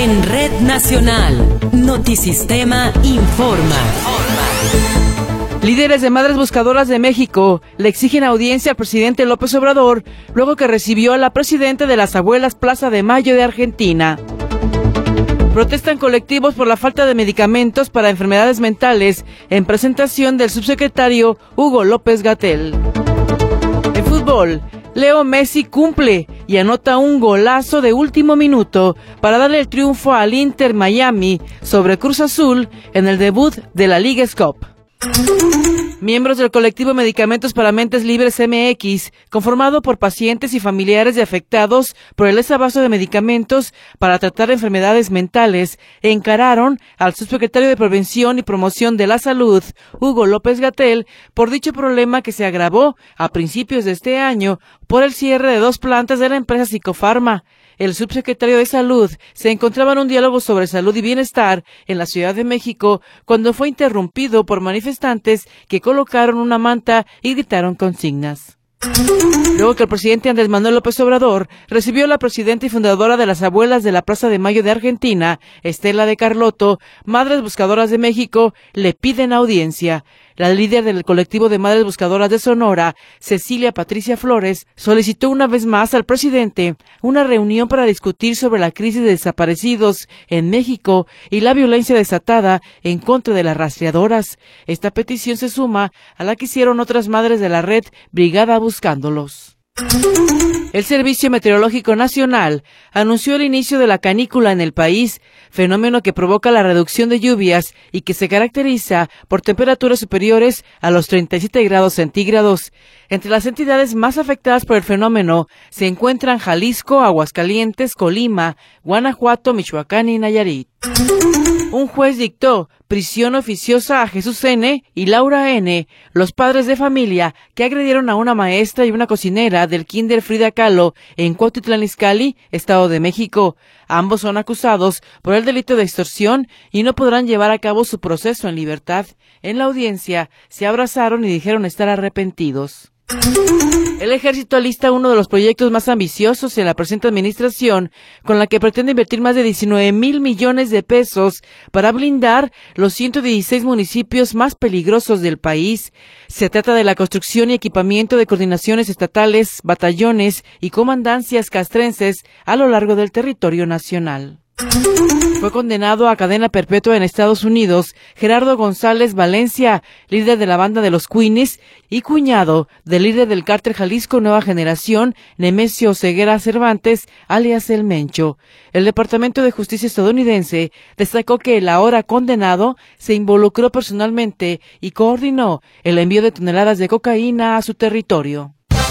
En Red Nacional, Notisistema informa. Líderes de Madres Buscadoras de México le exigen audiencia al presidente López Obrador luego que recibió a la presidenta de las Abuelas Plaza de Mayo de Argentina. Protestan colectivos por la falta de medicamentos para enfermedades mentales en presentación del subsecretario Hugo López-Gatell. En fútbol, Leo Messi cumple y anota un golazo de último minuto para darle el triunfo al Inter Miami sobre Cruz Azul en el debut de la Leagues Cup. Miembros del colectivo Medicamentos para Mentes Libres MX, conformado por pacientes y familiares de afectados por el desabasto de medicamentos para tratar enfermedades mentales, encararon al subsecretario de Prevención y Promoción de la Salud, Hugo López-Gatell, por dicho problema que se agravó a principios de este año por el cierre de 2 plantas de la empresa Psicofarma. El subsecretario de Salud se encontraba en un diálogo sobre salud y bienestar en la Ciudad de México cuando fue interrumpido por manifestantes que colocaron una manta y gritaron consignas. Luego que el presidente Andrés Manuel López Obrador recibió a la presidenta y fundadora de las Abuelas de la Plaza de Mayo de Argentina, Estela de Carlotto, Madres Buscadoras de México le piden audiencia. La líder del colectivo de Madres Buscadoras de Sonora, Cecilia Patricia Flores, solicitó una vez más al presidente una reunión para discutir sobre la crisis de desaparecidos en México y la violencia desatada en contra de las rastreadoras. Esta petición se suma a la que hicieron otras madres de la red Brigada Buscándolos. El Servicio Meteorológico Nacional anunció el inicio de la canícula en el país, fenómeno que provoca la reducción de lluvias y que se caracteriza por temperaturas superiores a los 37 grados centígrados. Entre las entidades más afectadas por el fenómeno se encuentran Jalisco, Aguascalientes, Colima, Guanajuato, Michoacán y Nayarit. Un juez dictó prisión oficiosa a Jesús N. y Laura N., los padres de familia que agredieron a una maestra y una cocinera del Kinder Frida Kahlo en Cuautitlán Izcalli, Estado de México. Ambos son acusados por el delito de extorsión y no podrán llevar a cabo su proceso en libertad. En la audiencia se abrazaron y dijeron estar arrepentidos. El Ejército alista uno de los proyectos más ambiciosos en la presente administración, con la que pretende invertir más de 19,000 millones de pesos para blindar los 116 municipios más peligrosos del país. Se trata de la construcción y equipamiento de coordinaciones estatales, batallones y comandancias castrenses a lo largo del territorio nacional. Fue condenado a cadena perpetua en Estados Unidos Gerardo González Valencia, líder de la banda de los Queenies y cuñado del líder del cártel Jalisco Nueva Generación, Nemesio Ceguera Cervantes, alias El Mencho. El Departamento de Justicia estadounidense destacó que el ahora condenado se involucró personalmente y coordinó el envío de toneladas de cocaína a su territorio.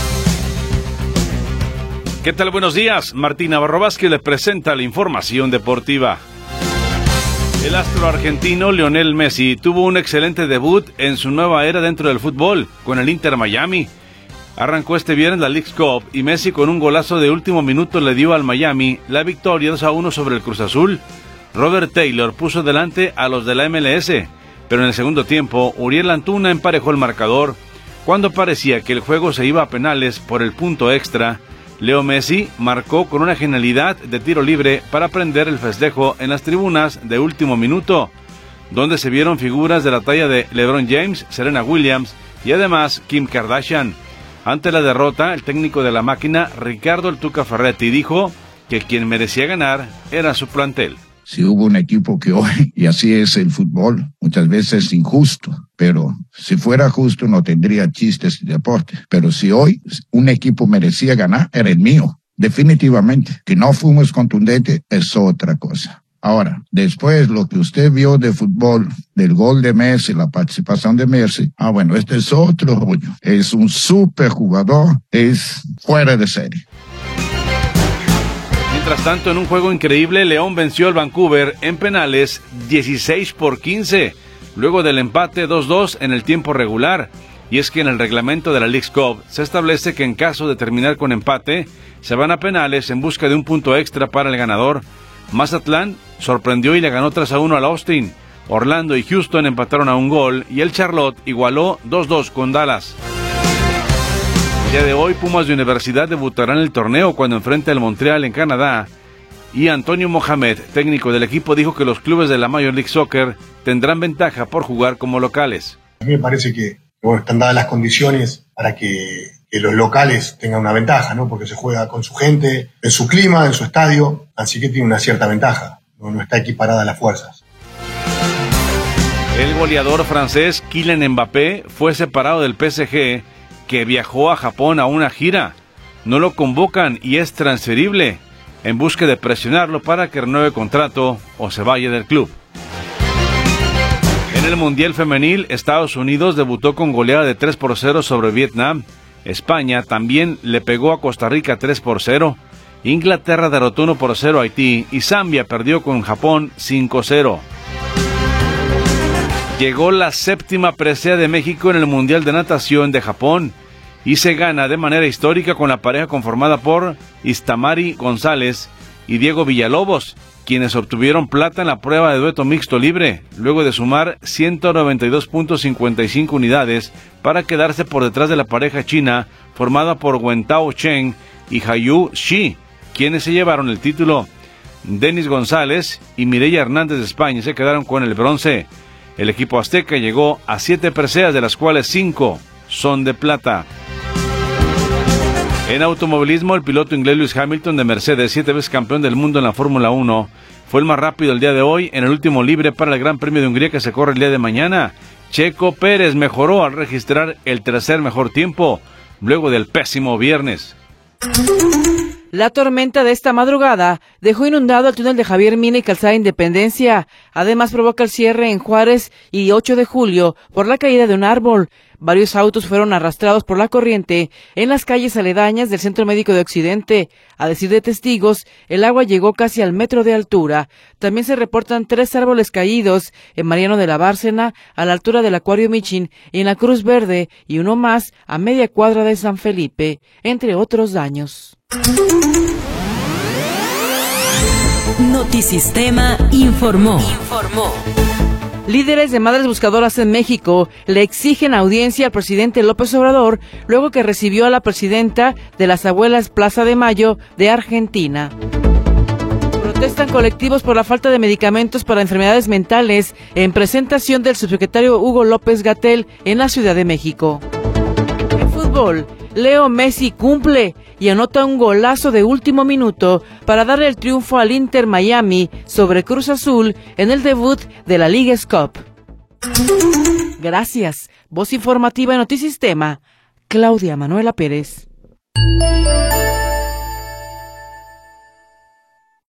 ¿Qué tal? Buenos días. Martín Navarro Vázquez le presenta la información deportiva. El astro argentino Lionel Messi tuvo un excelente debut en su nueva era dentro del fútbol con el Inter Miami. Arrancó este viernes la Leagues Cup y Messi con un golazo de último minuto le dio al Miami la victoria 2-1 sobre el Cruz Azul. Robert Taylor puso delante a los de la MLS, pero en el segundo tiempo Uriel Antuna emparejó el marcador. Cuando parecía que el juego se iba a penales por el punto extra, Leo Messi marcó con una genialidad de tiro libre para prender el festejo en las tribunas de último minuto, donde se vieron figuras de la talla de LeBron James, Serena Williams y además Kim Kardashian. Ante la derrota, el técnico de la máquina, Ricardo El Tuca Ferretti, dijo que quien merecía ganar era su plantel. Si hubo un equipo que hoy, y así es el fútbol, muchas veces es injusto, pero si fuera justo no tendría chistes de deporte. Pero si hoy un equipo merecía ganar, era el mío, definitivamente. Que no fuimos contundentes es otra cosa. Ahora, después lo que usted vio de fútbol, del gol de Messi, la participación de Messi, bueno, este es otro rollo. Es un súper jugador, es fuera de serie. Mientras tanto, en un juego increíble, León venció al Vancouver en penales 16-15, luego del empate 2-2 en el tiempo regular. Y es que en el reglamento de la Leagues Cup se establece que en caso de terminar con empate, se van a penales en busca de un punto extra para el ganador. Mazatlán sorprendió y le ganó 3-1 al Austin. Orlando y Houston empataron a un gol y el Charlotte igualó 2-2 con Dallas. El día de hoy, Pumas de Universidad debutará en el torneo cuando enfrente al Montreal en Canadá Y Antonio Mohamed, técnico del equipo, dijo que los clubes de la Major League Soccer tendrán ventaja por jugar como locales. A mí me parece que están dadas las condiciones para que los locales tengan una ventaja, ¿no? Porque se juega con su gente, en su clima, en su estadio, así que tiene una cierta ventaja, no está equiparada a las fuerzas. El goleador francés Kylian Mbappé fue separado del PSG, que viajó a Japón a una gira. No lo convocan y es transferible, en busca de presionarlo para que renueve contrato o se vaya del club. En el Mundial Femenil, Estados Unidos debutó con goleada de 3-0 sobre Vietnam. España también le pegó a Costa Rica 3-0. Inglaterra derrotó 1-0 a Haití y Zambia perdió con Japón 5-0. Llegó la 7ª presea de México en el Mundial de Natación de Japón y se gana de manera histórica con la pareja conformada por Istamari González y Diego Villalobos, quienes obtuvieron plata en la prueba de dueto mixto libre, luego de sumar 192.55 unidades para quedarse por detrás de la pareja china formada por Wentao Chen y Haiyue Shi, quienes se llevaron el título. Denis González y Mireia Hernández de España se quedaron con el bronce. El equipo azteca llegó a 7 preseas, de las cuales 5 son de plata. En automovilismo, el piloto inglés Lewis Hamilton de Mercedes, 7 veces campeón del mundo en la Fórmula 1, fue el más rápido el día de hoy en el último libre para el Gran Premio de Hungría que se corre el día de mañana. Checo Pérez mejoró al registrar el tercer mejor tiempo, luego del pésimo viernes. La tormenta de esta madrugada dejó inundado el túnel de Javier Mina y Calzada Independencia. Además provoca el cierre en Juárez y 8 de julio por la caída de un árbol. Varios autos fueron arrastrados por la corriente en las calles aledañas del Centro Médico de Occidente. A decir de testigos, el agua llegó casi al metro de altura. También se reportan 3 árboles caídos en Mariano de la Bárcena, a la altura del Acuario Michin, y en la Cruz Verde, y uno más a media cuadra de San Felipe, entre otros daños. Notisistema informó. Líderes de Madres Buscadoras en México le exigen audiencia al presidente López Obrador luego que recibió a la presidenta de las Abuelas Plaza de Mayo de Argentina. Protestan colectivos por la falta de medicamentos para enfermedades mentales en presentación del subsecretario Hugo López-Gatell en la Ciudad de México. En fútbol, Leo Messi cumple y anota un golazo de último minuto para darle el triunfo al Inter Miami sobre Cruz Azul en el debut de la Leagues Cup. Gracias. Voz informativa en Notisistema, Claudia Manuela Pérez.